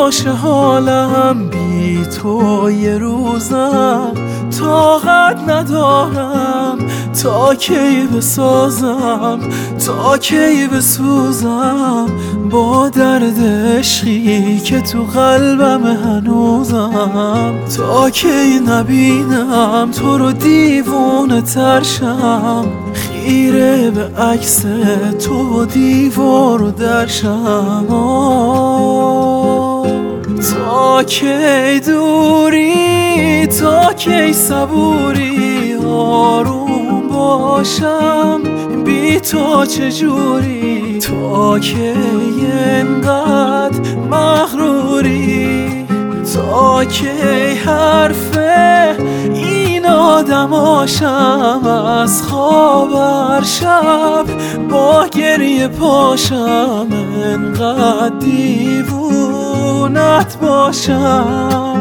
باشه حالم بی تو یه روزم، طاقت ندارم تا کی بسازم، تا کی بسوزم با درد عشقی که تو قلبم هنوزم. تا کی نبینم تو رو دیوونه ترشم، خیره به عکس تو و دیوار و درشم. تا کی دوری، تا کی صبوری، آروم باشم بی تو چجوری، تا کی انقدر مغروری، تا کی حرف این آدماشم از خواب هر شب با گریه پاشم، انقدر دیوونت باشم.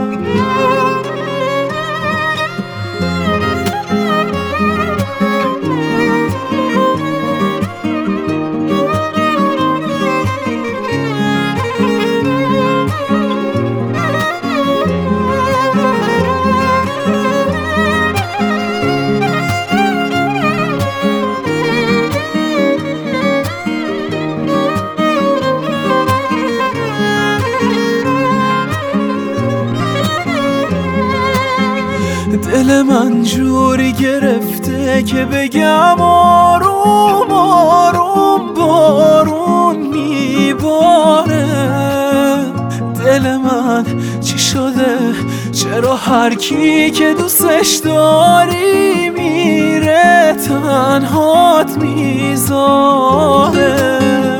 دل من جوری گرفته که بگم آروم آروم بارون میباره. دل من چی شده؟ چرا هر کی که دوستش داری میره تنهات میذاره؟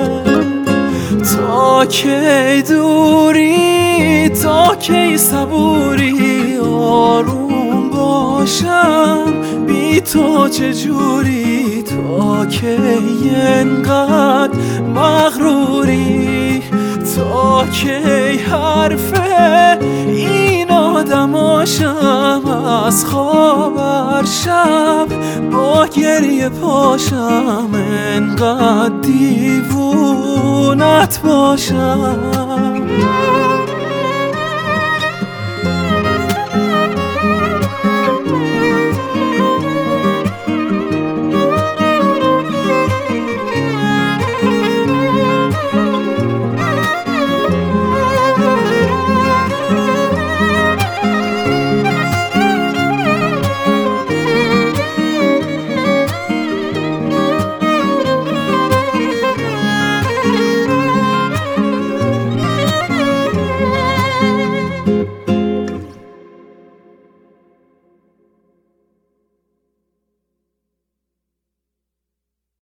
تا کی دوری، تا کی صبوری، آروم باشم بی تو چجوری، تا کی انقدر مغروری، تا کی حرف این آدماشم از خواب هر شب با گریه پاشم، انقدر دیوونت باشم.